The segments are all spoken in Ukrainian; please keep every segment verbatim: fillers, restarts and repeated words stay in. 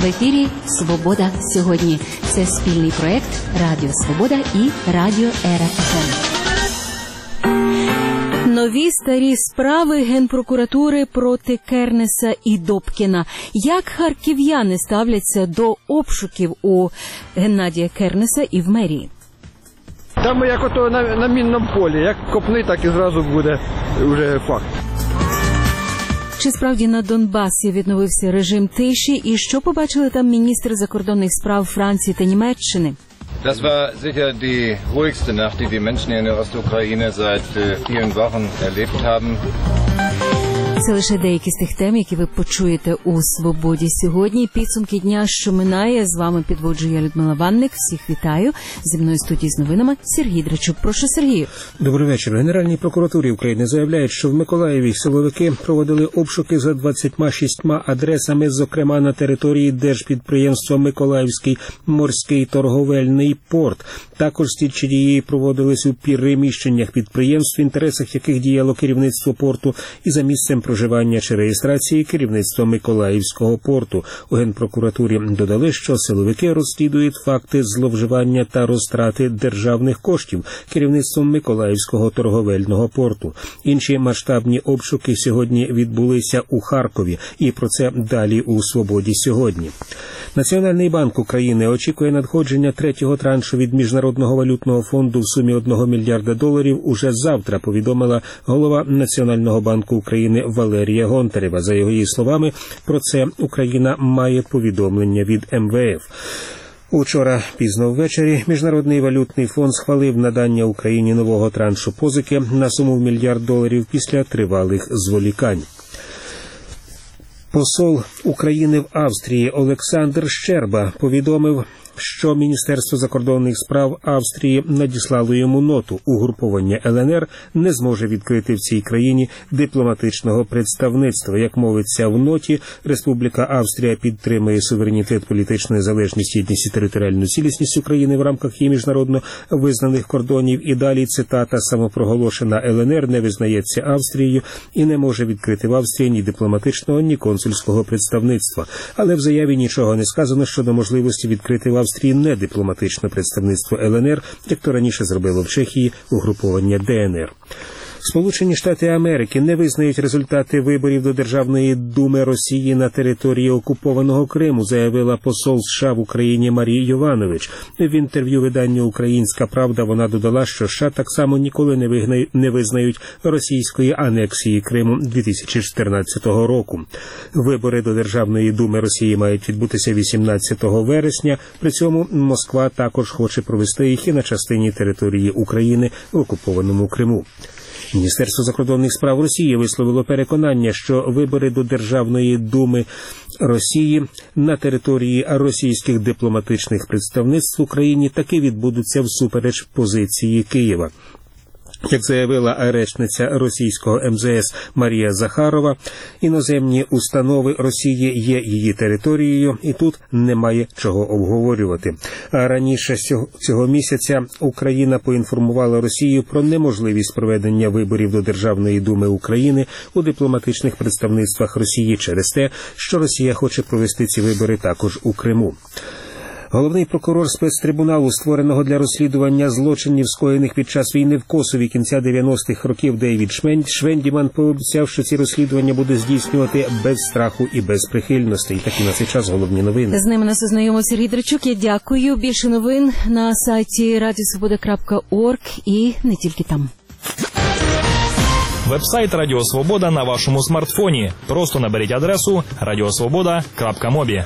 В ефірі «Свобода сьогодні». Це спільний проект Радіо Свобода і Радіо Ера еф ем. Нові старі справи Генпрокуратури проти Кернеса і Добкіна. Як харків'яни ставляться до обшуків у Геннадія Кернеса і в мерії? Там як ото на, на мінному полі, як копни, так і зразу буде вже факт. Чи справді на Донбасі відновився режим тиші і що побачили там міністри закордонних справ Франції та Німеччини? Das war sicher die ruhigste Nacht, die die Menschen in der Ostukraine seit vielen Wochen erlebt haben. Це лише деякі з тих тем, які ви почуєте у «Свободі сьогодні». Підсумки дня, що минає. З вами підводжу я, Людмила Ванник. Всіх вітаю. Зі мною в студії з новинами Сергій Драчук. Прошу, Сергію. Добрий вечір. В Генеральній прокуратурі України заявляють, що в Миколаєві силовики проводили обшуки за двадцятьма шістьма адресами, зокрема на території держпідприємства Миколаївський морський торговельний порт. Також слідчі дії проводились у переміщеннях підприємств, в інтересах яких діяло керівництво порту, і за місцем проживання чи реєстрації керівництва Миколаївського порту. У Генпрокуратурі додали, що силовики розслідують факти зловживання та розтрати державних коштів керівництвом Миколаївського торговельного порту. Інші масштабні обшуки сьогодні відбулися у Харкові, і про це далі у «Свободі сьогодні». Національний банк України очікує надходження третього траншу від Міжнародного валютного фонду в сумі одного мільярда доларів уже завтра, повідомила голова Національного банку України Валерія Гонтарева. За її словами, про це Україна має повідомлення від ем ве еф. Учора пізно ввечері Міжнародний валютний фонд схвалив надання Україні нового траншу позики на суму в мільярд доларів після тривалих зволікань. Посол України в Австрії Олександр Щерба повідомив, що Міністерство закордонних справ Австрії надіслало йому ноту. Угруповання ел ен ер не зможе відкрити в цій країні дипломатичного представництва. Як мовиться в ноті, Республіка Австрія підтримує суверенітет, політичну незалежність, єдність і територіальну цілісність України в рамках її міжнародно визнаних кордонів. І далі цитата: «Самопроголошена ел ен ер не визнається Австрією і не може відкрити в Австрії ні дипломатичного, ні консульського представництва». Але в заяві нічого не сказано щодо можливості відкрити в Австрії не дипломатичне представництво ел ен ер, як то раніше зробило в Чехії угруповання де ен ер. Сполучені Штати Америки не визнають результати виборів до Державної думи Росії на території окупованого Криму, заявила посол США в Україні Марія Йованович. В інтерв'ю виданню «Українська правда» вона додала, що США так само ніколи не, вигнають, не визнають російської анексії Криму дві тисячі чотирнадцятого року. Вибори до Державної думи Росії мають відбутися вісімнадцятого вересня. При цьому Москва також хоче провести їх і на частині території України в окупованому Криму. Міністерство закордонних справ Росії висловило переконання, що вибори до Державної думи Росії на території російських дипломатичних представництв в Україні таки відбудуться всупереч позиції Києва. Як заявила речниця російського ем зе ес Марія Захарова, іноземні установи Росії є її територією, і тут немає чого обговорювати. А раніше цього місяця Україна поінформувала Росію про неможливість проведення виборів до Державної думи України у дипломатичних представництвах Росії через те, що Росія хоче провести ці вибори також у Криму. Головний прокурор спецтрибуналу, створеного для розслідування злочинів, скоєних під час війни в Косові кінця дев'яностих років, Дейвід Швендіман пообіцяв, що ці розслідування буде здійснювати без страху і без прихильностей. Такі на цей час головні новини. З ними нас ознайомив Сергій Драчук. Я дякую. Більше новин на сайті радіо свобода крапка орг і не тільки там. Веб-сайт Радіо Свобода на вашому смартфоні. Просто наберіть адресу радіосвобода крапка мобі.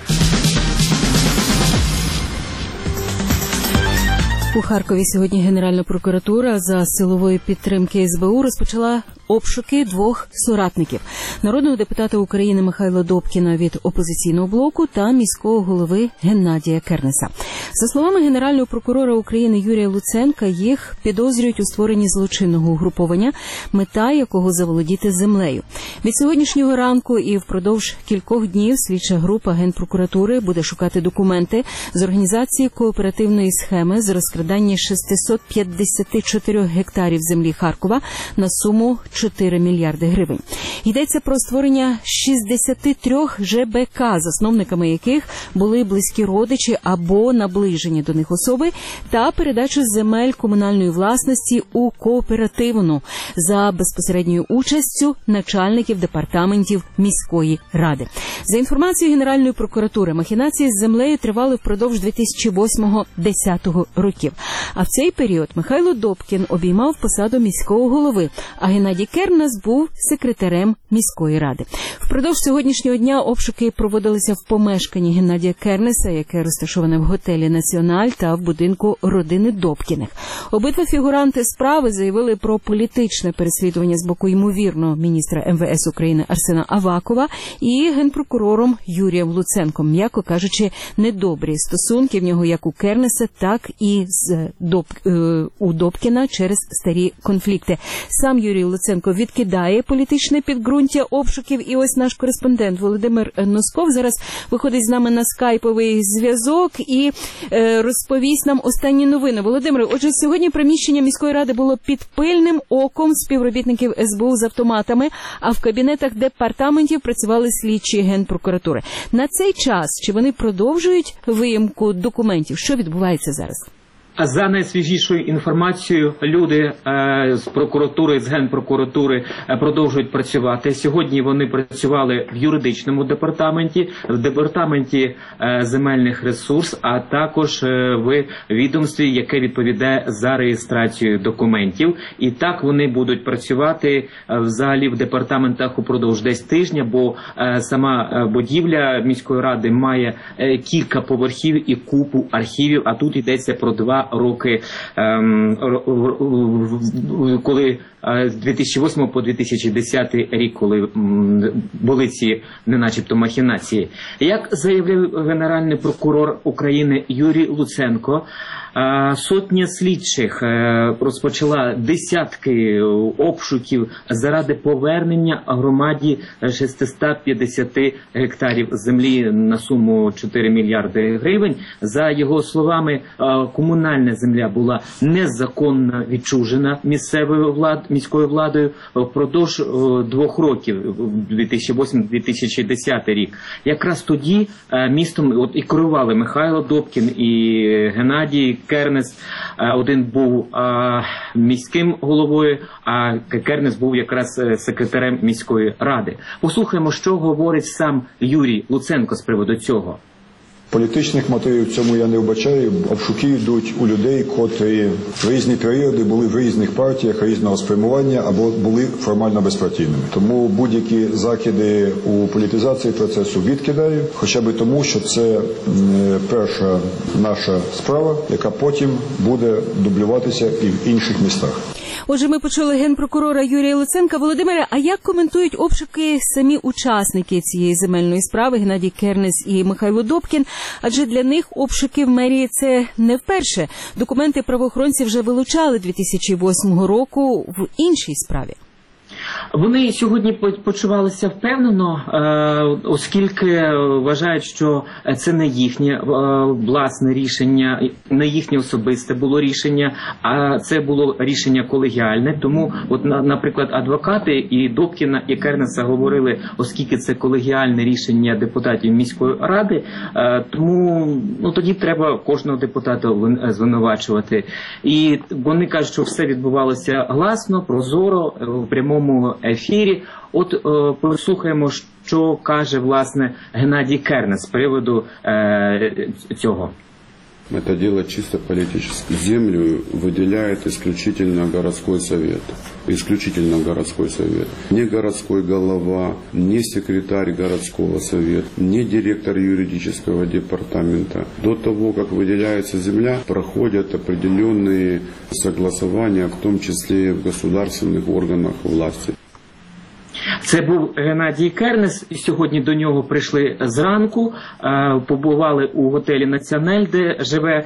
У Харкові сьогодні Генеральна прокуратура за силової підтримки ес бе у розпочала обшуки двох соратників – народного депутата України Михайла Добкіна від опозиційного блоку та міського голови Геннадія Кернеса. За словами Генерального прокурора України Юрія Луценка, їх підозрюють у створенні злочинного угруповання, мета якого заволодіти землею. Від сьогоднішнього ранку і впродовж кількох днів слідча група Генпрокуратури буде шукати документи з організації кооперативної схеми з розкрадання шістсот п'ятдесят чотири гектарів землі Харкова на суму чотири мільярди гривень. Йдеться про створення шістдесят три же бе ка, засновниками яких були близькі родичі або наближені до них особи, та передачу земель комунальної власності у кооперативну за безпосередньою участю начальників департаментів міської ради. За інформацією Генеральної прокуратури, махінації з землею тривали впродовж дві тисячі восьмого - дві тисячі десятого років. А в цей період Михайло Добкін обіймав посаду міського голови, а Геннадій Кернес був секретарем міської ради. Впродовж сьогоднішнього дня обшуки проводилися в помешканні Геннадія Кернеса, яке розташоване в готелі «Національ» та в будинку родини Добкіних. Обидва фігуранти справи заявили про політичне переслідування з боку ймовірного міністра ем ве ес України Арсена Авакова і генпрокурором Юрієм Луценком, м'яко кажучи, недобрі стосунки в нього як у Кернеса, так і з Доб... у Добкіна через старі конфлікти. Сам Юрій Луценко відкидає політичне підґрунтя обшуків, і ось наш кореспондент Володимир Носков зараз виходить з нами на скайповий зв'язок і е, розповість нам останні новини. Володимире, отже, сьогодні приміщення міської ради було під пильним оком співробітників ес бе у з автоматами, а в кабінетах департаментів працювали слідчі Генпрокуратури. На цей час чи вони продовжують виїмку документів? Що відбувається зараз? За найсвіжішою інформацією, люди е, з прокуратури, з Генпрокуратури е, продовжують працювати. Сьогодні вони працювали в юридичному департаменті, в департаменті е, земельних ресурсів, а також е, в відомстві, яке відповідає за реєстрацію документів. І так вони будуть працювати е, взагалі в департаментах упродовж десь тижня, бо е, сама будівля міської ради має е, кілька поверхів і купу архівів, а тут йдеться про два роки, коли з дві тисячі восьмого по дві тисячі десятий рік, коли були ці не начебто махінації. Як заявив генеральний прокурор України Юрій Луценко, сотня слідчих розпочала десятки обшуків заради повернення громаді шістсот п'ятдесят гектарів землі на суму чотири мільярди гривень. За його словами, комунальна земля була незаконно відчужена місцевою влад, міською владою впродовж двох років, дві тисячі восьмий - дві тисячі десятий рік. Якраз тоді містом от і керували Михайло Добкін і Геннадій Кернес. Один був а, міським головою, а Кернес був якраз секретарем міської ради. Послухаємо, що говорить сам Юрій Луценко з приводу цього. Політичних мотивів в цьому я не вбачаю. Обшуки йдуть у людей, котрі в різні періоди були в різних партіях різного спрямування або були формально безпартійними. Тому будь-які закиди у політизації процесу відкидаю, хоча б тому, що це перша наша справа, яка потім буде дублюватися і в інших містах. Отже, ми почули генпрокурора Юрія Луценка. Володимире, а як коментують обшуки самі учасники цієї земельної справи Геннадій Кернес і Михайло Добкін? Адже для них обшуки в мерії – це не вперше. Документи правоохоронці вже вилучали дві тисячі восьмого року в іншій справі. Вони сьогодні почувалися впевнено, оскільки вважають, що це не їхнє власне рішення, не їхнє особисте було рішення, а це було рішення колегіальне. Тому, от, наприклад, адвокати і Добкіна, і Кернеса говорили, оскільки це колегіальне рішення депутатів міської ради, тому ну, тоді треба кожного депутата звинувачувати. І вони кажуть, що все відбувалося гласно, прозоро, в прямому ефірі. От е, послухаємо, що каже, власне, Геннадій Кернес з приводу е, цього. Это дело чисто политическое. Землю выделяет исключительно городской совет. Исключительно городской совет. Не городской голова, не секретарь городского совета, не директор юридического департамента. До того, как выделяется земля, проходят определенные согласования, в том числе и в государственных органах власти. Це був Геннадій Кернес, і сьогодні до нього прийшли зранку, побували у готелі «Націонель», де живе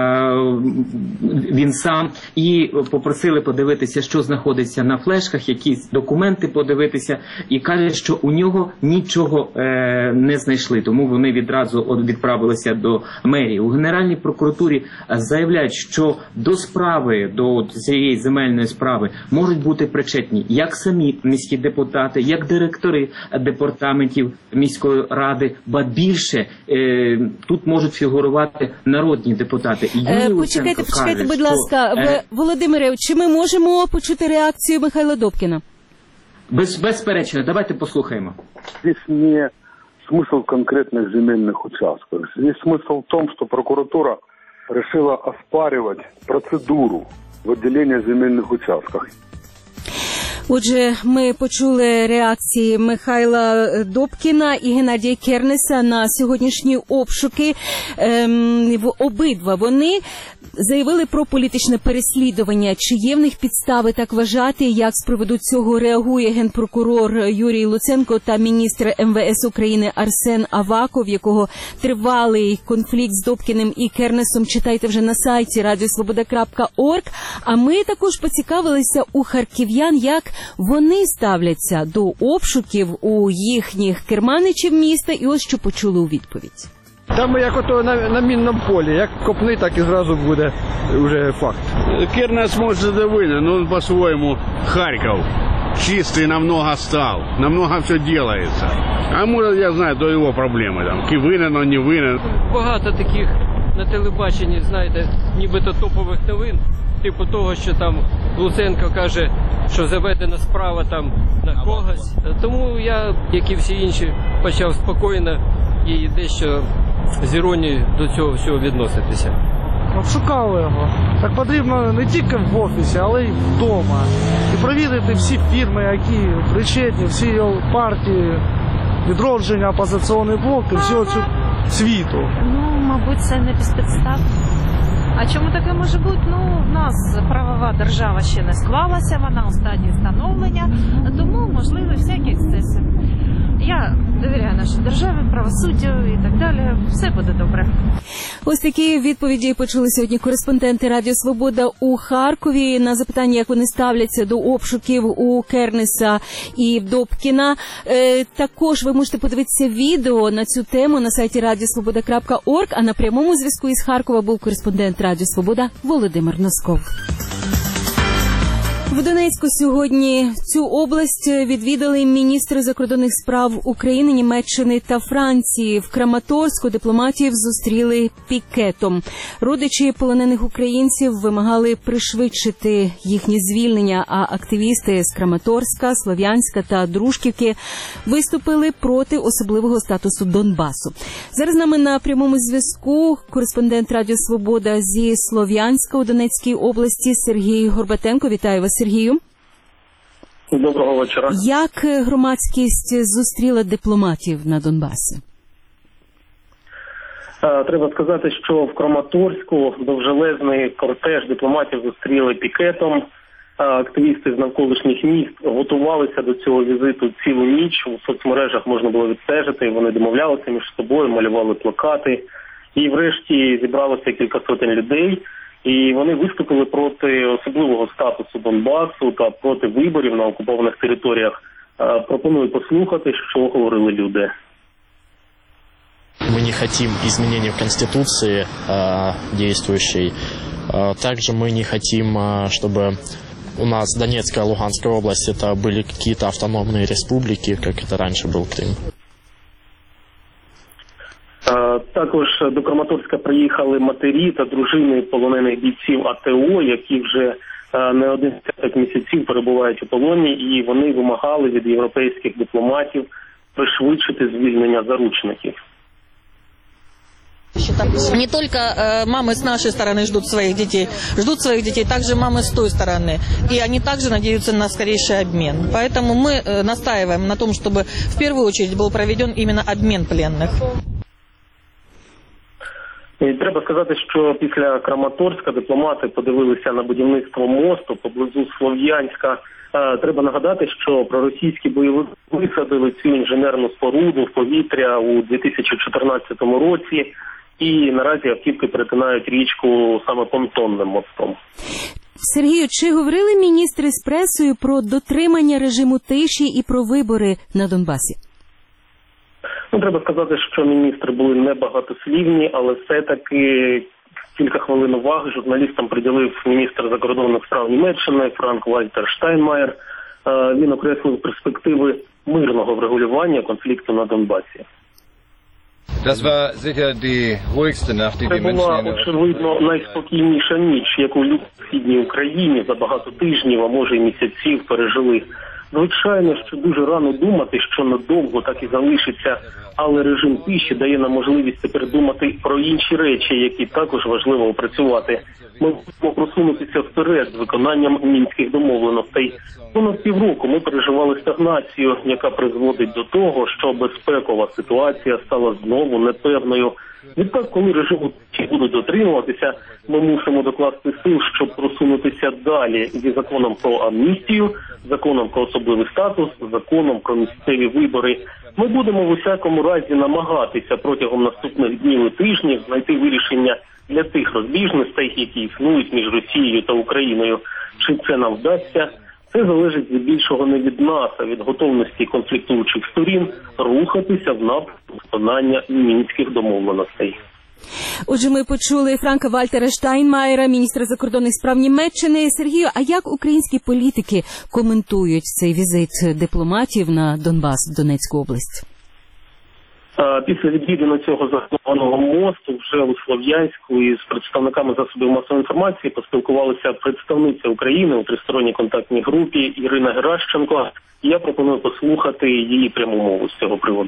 він сам, і попросили подивитися, що знаходиться на флешках, якісь документи подивитися, і каже, що у нього нічого не знайшли, тому вони відразу відправилися до мерії. У Генеральній прокуратурі заявляють, що до справи, до цієї земельної справи можуть бути причетні як самі міські депутати, як директори департаментів міської ради, ба більше е, тут можуть фігурувати народні депутати. І е, почекайте, почекайте, каже, будь ласка, що, е, Володимире, чи ми можемо почути реакцію Михайла Добкіна? Без, безперечно, давайте послухаємо. Здесь не смысл в конкретных земельных участках. Здесь смысл в том, что прокуратура решила оспаривать процедуру выделения земельных участков. Отже, ми почули реакції Михайла Добкіна і Геннадія Кернеса на сьогоднішні обшуки. Ем, обидва вони заявили про політичне переслідування. Чи є в них підстави так вважати, як з приводу цього реагує генпрокурор Юрій Луценко та міністр ем ве ес України Арсен Аваков, якого тривалий конфлікт з Добкіним і Кернесом читайте вже на сайті радіо свобода крапка орг. А ми також поцікавилися у харків'ян, як вони ставляться до обшуків у їхніх керманичів міста, і ось що почули у відповідь. Там як ото на, на мінному полі, як копни, так і зразу буде вже факт. Кернес може доволен, но он по-своему Харьков чистый намного стал, намного все делается. А может, я знаю, то его проблемы там, ки винен, он не винен. Багато таких на телебаченні, знаєте, нібито топових новин, типу того, що там Луценко каже, що заведена справа там на когось. Тому я, як і всі інші, почав спокійно і дещо з іронією до цього всього відноситися. Обшукали його. Так потрібно не тільки в офісі, але й вдома. І провірити всі фірми, які причетні, всі його партії, відродження, опозиційний блок і всього цього світу. Ну, мабуть, це не без підстав. А чому таке може бути? Ну, в нас правова держава ще не склалася, вона у стадії становлення, тому можливі всякі ексцеси. Я довіряю нашій державі, правосуддю і так далі. Все буде добре. Ось такі відповіді почули сьогодні кореспонденти Радіо Свобода у Харкові на запитання, як вони ставляться до обшуків у Кернеса і Добкіна. Е, також ви можете подивитися відео на цю тему на сайті радіо свобода крапка орг, а на прямому зв'язку із Харкова був кореспондент Радіо Свобода Володимир Носков. В Донецьку сьогодні цю область відвідали міністри закордонних справ України, Німеччини та Франції. В Краматорську дипломатів зустріли пікетом. Родичі полонених українців вимагали пришвидшити їхнє звільнення, а активісти з Краматорська, Слов'янська та Дружківки виступили проти особливого статусу Донбасу. Зараз з нами на прямому зв'язку кореспондент Радіо Свобода зі Слов'янська у Донецькій області Сергій Горбатенко. Вітаю вас, Сергію. Доброго вечора. Як громадськість зустріла дипломатів на Донбасі? Треба сказати, що в Краматорську довжелезний кортеж дипломатів зустріли пікетом. Активісти з навколишніх міст готувалися до цього візиту цілу ніч. У соцмережах можна було відстежити, вони домовлялися між собою, малювали плакати. І врешті зібралося кілька сотень людей. І вони виступили проти особливого статусу Донбасу та проти виборів на окупованих територіях. Пропоную послухати, що говорили люди. Мы не хотим изменений в Конституции э, действующей. Э, также мы не хотим, э, чтобы у нас Донецкая и Луганская области это были какие-то автономные республики, как это раньше был Крым. Також до Краматорська приїхали матері та дружини полонених бійців а те о, які вже не один десяток місяців перебувають у полоні, і вони вимагали від європейських дипломатів пришвидшити звільнення заручників. Не только э, мамы с нашей стороны ждут своих детей, ждут своих детей также мамы с той стороны. И они также надеются на скорейший обмен. Поэтому мы э, настаиваем на том, чтобы в первую очередь был проведен именно обмен пленных. І треба сказати, що після Краматорська дипломати подивилися на будівництво мосту поблизу Слов'янська Треба нагадати, що проросійські бойовики висадили цю інженерну споруду в повітря у дві тисячі чотирнадцятому році, і наразі автівки перетинають річку саме понтонним мостом. Сергію, чи говорили міністри з пресою про дотримання режиму тиші і про вибори на Донбасі? Ну, треба сказати, що міністри були небагатослівні, але все-таки кілька хвилин уваги журналістам приділив міністр закордонних справ Німеччини Франк-Вальтер Штайнмаєр. Він окреслив перспективи мирного врегулювання конфлікту на Донбасі. Das war sicher die ruhigste Nacht, die die Це була, очевидно, найспокійніша ніч, яку люди в Східній Україні за багато тижнів, а може й місяців пережили. Звичайно, що дуже рано думати, що надовго так і залишиться, але режим тиші дає нам можливість тепер думати про інші речі, які також важливо опрацювати. Ми можемо просунутися вперед з виконанням мінських домовленостей. Понад півроку ми переживали стагнацію, яка призводить до того, що безпекова ситуація стала знову непевною. Відтак, коли режиму тиші будуть дотримуватися, ми мусимо докласти сил, щоб просунутися далі зі законом про амністію, законом про особливий статус, законом про місцеві вибори. Ми будемо в усякому разі намагатися протягом наступних днів і тижнів знайти вирішення для тих розбіжностей, які існують між Росією та Україною. Чи це нам вдасться? Це залежить здебільшого не від нас, а від готовності конфліктуючих сторін рухатися в напрямку виконання мінських домовленостей. Отже, ми почули Франка Вальтера Штайнмаєра, міністра закордонних справ Німеччини. Сергію, а як українські політики коментують цей візит дипломатів на Донбас, Донецьку область? Після відвідину цього заснованого мосту вже у Слов'янську із представниками засобів масової інформації поспілкувалися представниця України у тристоронній контактній групі Ірина Геращенко. Я пропоную послухати її пряму мову з цього приводу.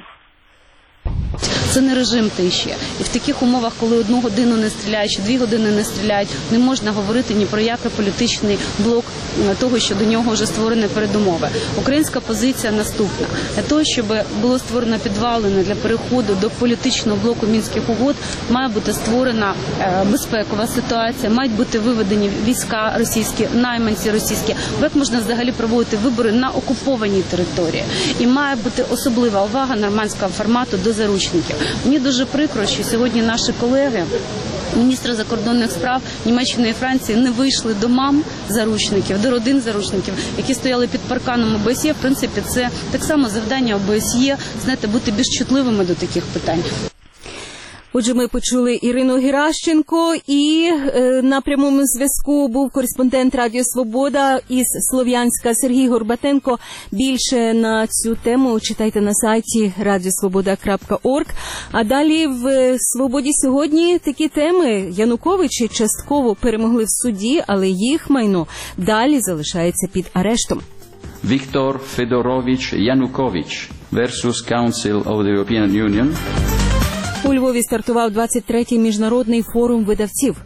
Це не режим тиші. І в таких умовах, коли одну годину не стріляють, чи дві години не стріляють, не можна говорити ні про який політичний блок того, що до нього вже створені передумови. Українська позиція наступна. Для того, щоб було створено підвалини для переходу до політичного блоку Мінських угод, має бути створена безпекова ситуація, мають бути виведені війська російські, найманці російські. Як можна взагалі проводити вибори на окупованій території? І має бути особлива увага нормандського формату до заручників. Мені дуже прикро, що сьогодні наші колеги, міністри закордонних справ Німеччини і Франції, не вийшли до мам заручників, до родин заручників, які стояли під парканом О Б С Є. В принципі, це так само завдання О Б С Є, знаєте, бути більш чутливими до таких питань. Отже, ми почули Ірину Геращенко, і е, на прямому зв'язку був кореспондент Радіо Свобода із Слов'янська Сергій Горбатенко. Більше на цю тему читайте на сайті радіосвобода крапка орг. А далі в «Свободі сьогодні» такі теми. Януковичі частково перемогли в суді, але їх майно далі залишається під арештом. Віктор Федорович Янукович versus Council of the European Union. У Львові стартував двадцять третій міжнародний форум видавців.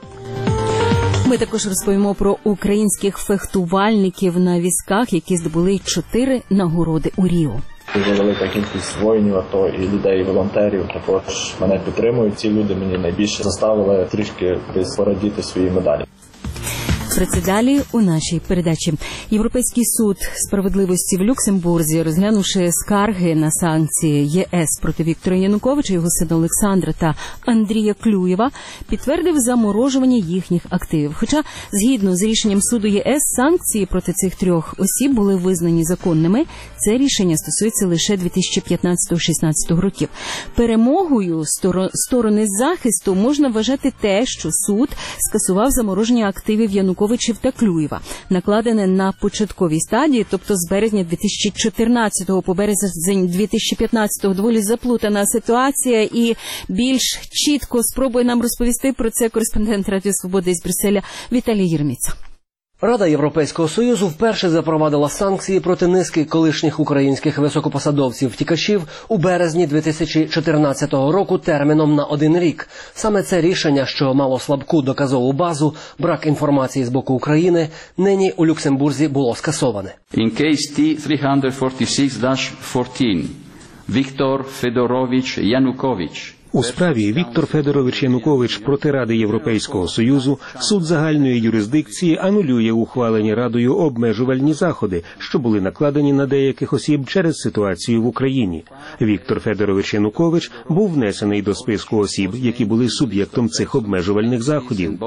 Ми також розповімо про українських фехтувальників на візках, які здобули чотири нагороди у Ріо. Дуже велика кількість воїнів АТО і людей, волонтерів також мене підтримують. Ці люди мені найбільше заставили трішки десь порадіти свої медалі. Про це далі у нашій передачі. Європейський суд справедливості в Люксембурзі, розглянувши скарги на санкції Є С проти Віктора Януковича, його сина Олександра та Андрія Клюєва, підтвердив заморожування їхніх активів. Хоча, згідно з рішенням суду Є С, санкції проти цих трьох осіб були визнані законними, це рішення стосується лише дві тисячі п'ятнадцятого - шістнадцятого років. Перемогою сторони захисту можна вважати те, що суд скасував замороження активів Януковича та Клюєва, накладене на початковій стадії, тобто з березня дві тисячі чотирнадцятого по березень дві тисячі п'ятнадцятого. Доволі заплутана ситуація, і більш чітко спробує нам розповісти про це кореспондент Радіо Свободи із Брюсселя Віталій Єрміца. Рада Європейського Союзу вперше запровадила санкції проти низки колишніх українських високопосадовців-втікачів у березні дві тисячі чотирнадцятого року терміном на один рік. Саме це рішення, що мало слабку доказову базу, брак інформації з боку України, нині у Люксембурзі було скасоване. In case Т триста сорок шість чотирнадцять Віктор Федорович Янукович. У справі Віктор Федорович Янукович проти Ради Європейського Союзу суд загальної юрисдикції анулює ухвалені Радою обмежувальні заходи, що були накладені на деяких осіб через ситуацію в Україні. Віктор Федорович Янукович був внесений до списку осіб, які були суб'єктом цих обмежувальних заходів.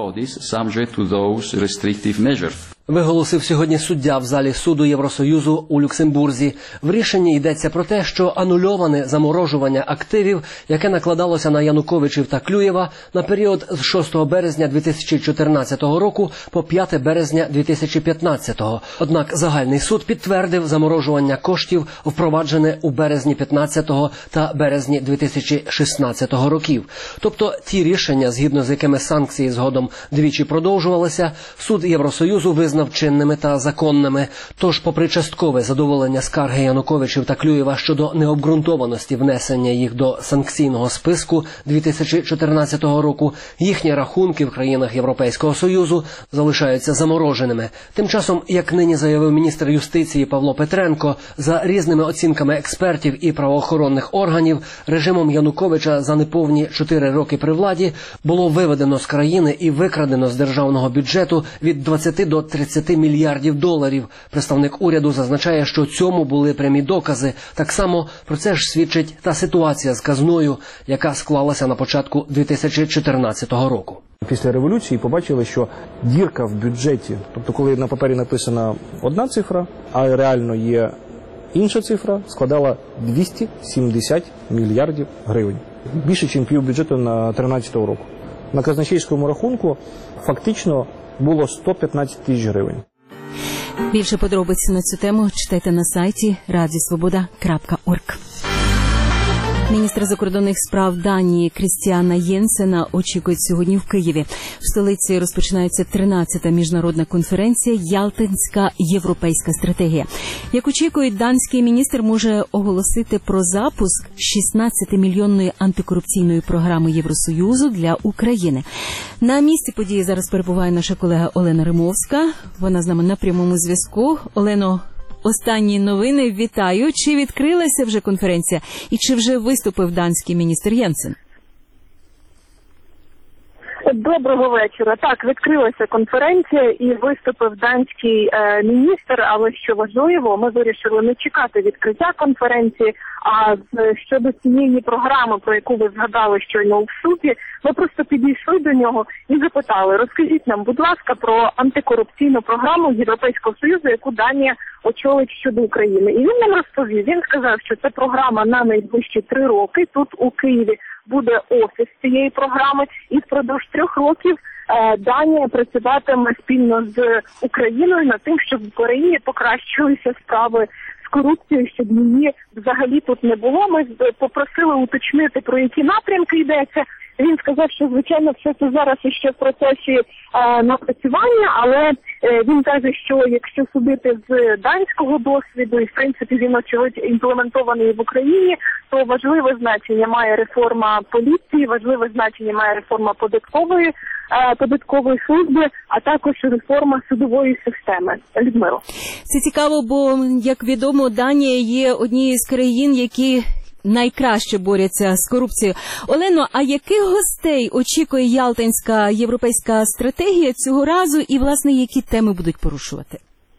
Виголосив сьогодні суддя в залі суду Євросоюзу у Люксембурзі. В рішенні йдеться про те, що анульоване заморожування активів, яке накладалося на Януковичів та Клюєва на період з шостого березня дві тисячі чотирнадцятого року по п'яте березня дві тисячі п'ятнадцятого. Однак загальний суд підтвердив заморожування коштів, впроваджене у березні п'ятнадцятого та березні дві тисячі шістнадцятого років. Тобто ті рішення, згідно з якими санкції згодом двічі продовжувалися, суд Євросоюзу визнав чинними та законними. Тож, попри часткове задоволення скарги Януковичів та Клюєва щодо необґрунтованості внесення їх до санкційного списку дві тисячі чотирнадцятого року, їхні рахунки в країнах Європейського Союзу залишаються замороженими. Тим часом, як нині заявив міністр юстиції Павло Петренко, за різними оцінками експертів і правоохоронних органів, режимом Януковича за неповні чотири роки при владі було виведено з країни і викрадено з державного бюджету від двадцяти до тридцяти мільярдів доларів. Представник уряду зазначає, що цьому були прямі докази. Так само про це ж свідчить та ситуація з казною, яка склалася на початку дві тисячі чотирнадцятого року. Після революції побачили, що дірка в бюджеті, тобто коли на папері написана одна цифра, а реально є інша цифра, складала двісті сімдесят мільярдів гривень. Більше, ніж півбюджету на тринадцятого року. На казначейському рахунку фактично було сто п'ятнадцять тисяч гривень. Більше подробиць на цю тему читайте на сайті радіо свобода крапка орг. Міністра закордонних справ Данії Крістіана Єнсена очікують сьогодні в Києві. В столиці розпочинається тринадцята міжнародна конференція «Ялтинська європейська стратегія». Як очікують, данський міністр може оголосити про запуск шістнадцятимільйонної антикорупційної програми Євросоюзу для України. На місці події зараз перебуває наша колега Олена Римовська. Вона з нами на прямому зв'язку. Олено, останні новини. Вітаю. Чи відкрилася вже конференція і чи вже виступив данський міністр Єнсен? Доброго вечора. Так, відкрилася конференція і виступив данський е, міністр, але що важливо, ми вирішили не чекати відкриття конференції, а з, щодо цієї програми, про яку ви згадали щойно у вступі, ми просто підійшли до нього і запитали, розкажіть нам, будь ласка, про антикорупційну програму Європейського Союзу, яку Данія очолить щодо України. І він нам розповів, він сказав, що це програма на найближчі три роки, тут у Києві буде офіс цієї програми, і впродовж трьох років е, Данія працюватиме спільно з Україною над тим, щоб в Україні покращилися справи з корупцією, щоб її взагалі тут не було. Ми попросили уточнити, про які напрямки йдеться. Він сказав, що, звичайно, все це зараз ще в процесі е, напрацювання, але е, він каже, що якщо судити з данського досвіду, і, в принципі, він, очевидь, імплементований в Україні, то важливе значення має реформа поліції, важливе значення має реформа податкової, е, податкової служби, а також реформа судової системи. Людмило. Це цікаво, бо, як відомо, Данія є однією з країн, які найкраще борються з корупцією. Олено, а яких гостей очікує Ялтинська європейська стратегія цього разу і, власне, які теми будуть порушувати?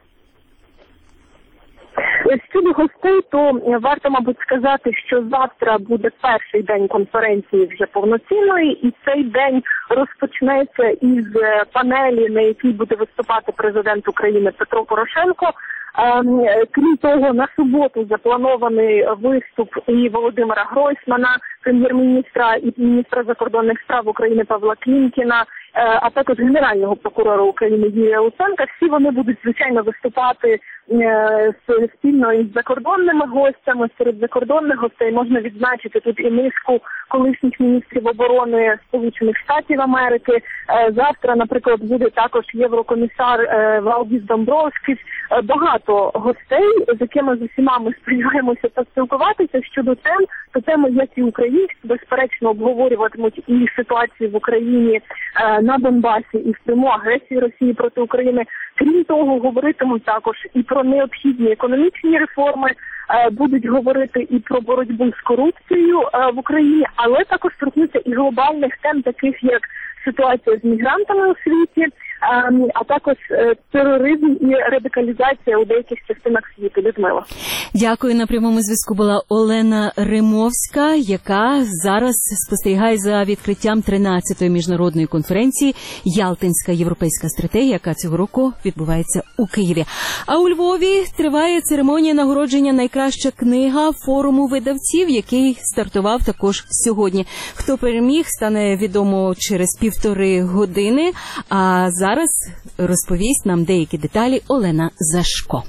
Щодо гостей, то варто, мабуть, сказати, що завтра буде перший день конференції вже повноцінної, і цей день розпочнеться із панелі, на якій буде виступати президент України Петро Порошенко. Крім того, на суботу запланований виступ і Володимира Гройсмана, прем'єр-міністра і міністра закордонних справ України Павла Клімкіна, а також генерального прокурора України Юрія Луценка. Всі вони будуть, звичайно, виступати спільно із закордонними гостями. Серед закордонних гостей можна відзначити тут і низку колишніх міністрів оборони Сполучених Штатів Америки. Завтра, наприклад, буде також єврокомісар Валдіс Домбровський. Багато гостей, з якими з усіма ми сподіваємося поспілкуватися щодо тем, то теми, як і українські, безперечно, обговорюватимуть і ситуацію в Україні на Донбасі, і в Криму, агресії Росії проти України. Крім того, говоритимуть також і про необхідні економічні реформи, будуть говорити і про боротьбу з корупцією в Україні, але також торкнуться і глобальних тем, таких як ситуація з мігрантами у світі, а також тероризм і радикалізація у деяких частинах світу. Людмила. Дякую. На прямому зв'язку була Олена Римовська, яка зараз спостерігає за відкриттям тринадцятої міжнародної конференції «Ялтинська європейська стратегія», яка цього року відбувається у Києві. А у Львові триває церемонія нагородження «Найкраща книга» форуму видавців, який стартував також сьогодні. Хто переміг, стане відомо через півтори години, а зараз розповість нам деякі деталі Олена Зашко.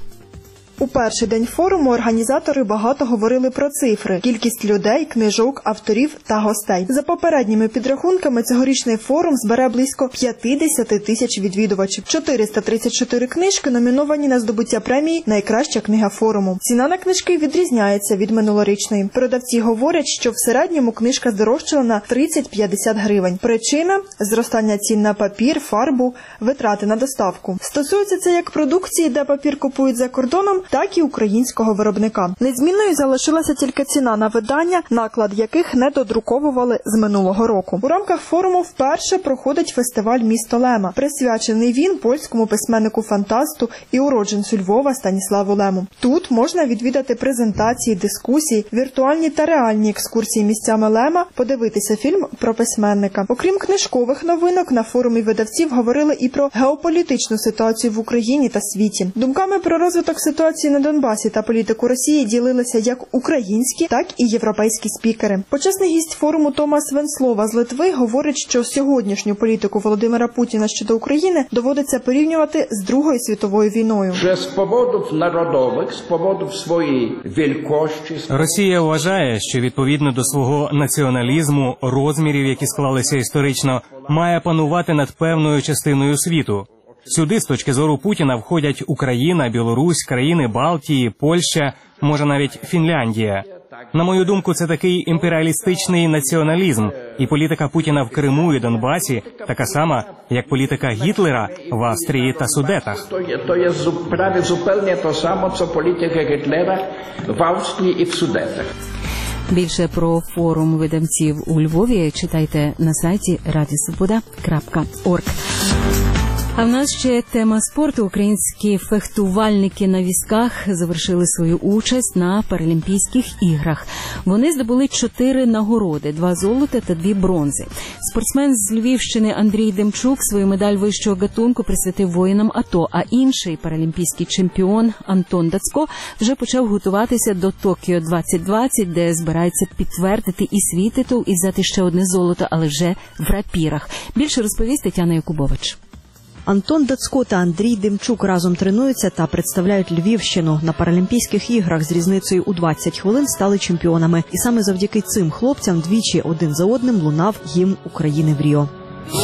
У перший день форуму організатори багато говорили про цифри, кількість людей, книжок, авторів та гостей. За попередніми підрахунками, цьогорічний форум збере близько п'ятдесят тисяч відвідувачів. чотириста тридцять чотири книжки номіновані на здобуття премії «Найкраща книга форуму». Ціна на книжки відрізняється від минулорічної. Продавці говорять, що в середньому книжка здорожчала на тридцять-п'ятдесят гривень. Причина – зростання цін на папір, фарбу, витрати на доставку. Стосується це як продукції, де папір купують за кордоном, так і українського виробника. Незмінною залишилася тільки ціна на видання, наклад яких не додруковували з минулого року. У рамках форуму вперше проходить фестиваль «Місто Лема». Присвячений він польському письменнику-фантасту і уродженцю Львова Станіславу Лему. Тут можна відвідати презентації, дискусії, віртуальні та реальні екскурсії місцями Лема, подивитися фільм про письменника. Окрім книжкових новинок, на форумі видавців говорили і про геополітичну ситуацію в Україні та світі. Думками про розвиток ситуації на Донбасі та політику Росії ділилися як українські, так і європейські спікери. Почесний гість форуму Томас Венслова з Литви говорить, що сьогоднішню політику Володимира Путіна щодо України доводиться порівнювати з Другою світовою війною. Що з поводів народових, з поводів своєї великості... Росія вважає, що відповідно до свого націоналізму, розмірів, які склалися історично, має панувати над певною частиною світу. Сюди, з точки зору Путіна, входять Україна, Білорусь, країни Балтії, Польща, може навіть Фінляндія. На мою думку, це такий імперіалістичний націоналізм, і політика Путіна в Криму і Донбасі така сама, як політика Гітлера в Австрії та Судетах. То є, то є праwie zupełnie to samo, co політика Гітлера в Австрії і в Судетах. Більше про форум видавців у Львові читайте на сайті радіо свобода крапка орг. А в нас ще тема спорту. Українські фехтувальники на візках завершили свою участь на Паралімпійських іграх. Вони здобули чотири нагороди – два золота та дві бронзи. Спортсмен з Львівщини Андрій Демчук свою медаль вищого гатунку присвятив воїнам АТО, а інший паралімпійський чемпіон Антон Дацько вже почав готуватися до Токіо двадцять двадцять, де збирається підтвердити і свій титул, і взяти ще одне золото, але вже в рапірах. Більше розповість Тетяна Якубович. Антон Дацько та Андрій Демчук разом тренуються та представляють Львівщину. На Паралімпійських іграх з різницею у двадцять хвилин стали чемпіонами. І саме завдяки цим хлопцям двічі один за одним лунав гімн України в Ріо.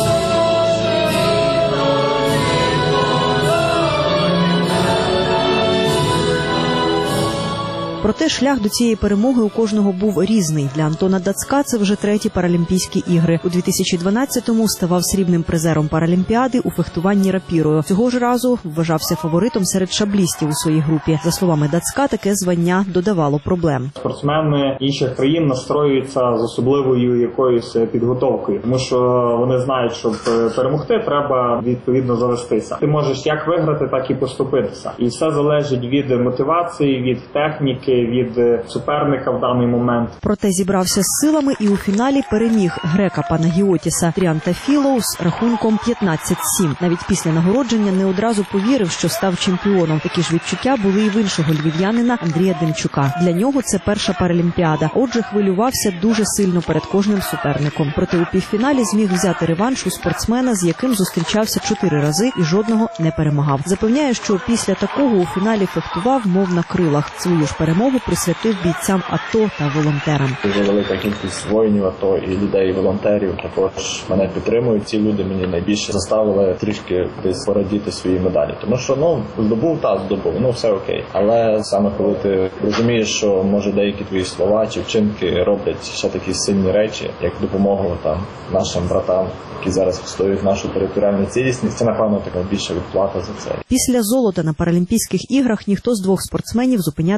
Проте шлях до цієї перемоги у кожного був різний. Для Антона Дацька це вже треті Паралімпійські ігри. У дві тисячі дванадцятому ставав срібним призером Паралімпіади у фехтуванні рапірою. Цього ж разу вважався фаворитом серед шаблістів у своїй групі. За словами Дацька, таке звання додавало проблем. Спортсмени інших країн настроюються з особливою якоюсь підготовкою, тому що вони знають, щоб перемогти, треба відповідно завестися. Ти можеш як виграти, так і поступитися. І все залежить від мотивації, від техніки, від суперника в даний момент. Проте зібрався з силами і у фіналі переміг грека Панагіотіса Тріантафілоу з рахунком п'ятнадцять сім. Навіть після нагородження не одразу повірив, що став чемпіоном. Такі ж відчуття були і в іншого львів'янина Андрія Демчука. Для нього це перша Паралімпіада. Отже, хвилювався дуже сильно перед кожним суперником. Проте у півфіналі зміг взяти реванш у спортсмена, з яким зустрічався чотири рази і жодного не перемагав. Запевняє, що після такого у фіналі фехтував, мов на крилах. Свою ж перемогу присвятив бійцям АТО та волонтерам. Дуже велика кількість воїнів АТО і людей, волонтерів також мене підтримують. Ці люди мені найбільше заставили трішки десь порадіти свої медалі. Тому що, ну, здобув, та здобув, ну все окей. Але саме коли ти розумієш, що, може, деякі твої слова чи вчинки роблять ще такі сильні речі, як допомогу там нашим братам, які зараз відстоюють нашу територіальну цілісність, це, напевно, така більша відплата за це. Після золота на Паралімпійських іграх ніхто з двох спортсменів зупинятися на досягненні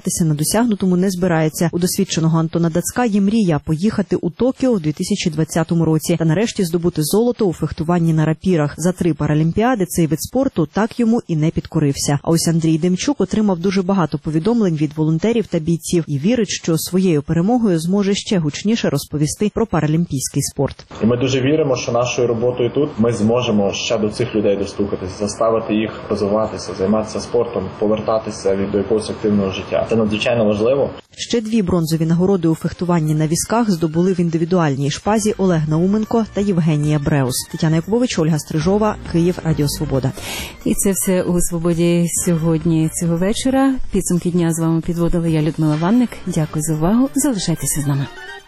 досягнутому не збирається. У досвідченого Антона Дацька є мрія поїхати у Токіо у дві тисячі двадцятому році та нарешті здобути золото у фехтуванні на рапірах. За три паралімпіади цей вид спорту так йому і не підкорився. А ось Андрій Демчук отримав дуже багато повідомлень від волонтерів та бійців і вірить, що своєю перемогою зможе ще гучніше розповісти про паралімпійський спорт. І ми дуже віримо, що нашою роботою тут ми зможемо ще до цих людей достукатися, заставити їх розвиватися, займатися спортом, повертатися від до якогось активного життя. Це надзвичайно важливо. Ще дві бронзові нагороди у фехтуванні на візках здобули в індивідуальній шпазі Олег Науменко та Євгенія Бреус. Тетяна Якубович, Ольга Стрижова, Київ, Радіо Свобода. І це все у «Свободі» сьогодні цього вечора. Підсумки дня з вами підводила я, Людмила Ванник. Дякую за увагу. Залишайтеся з нами.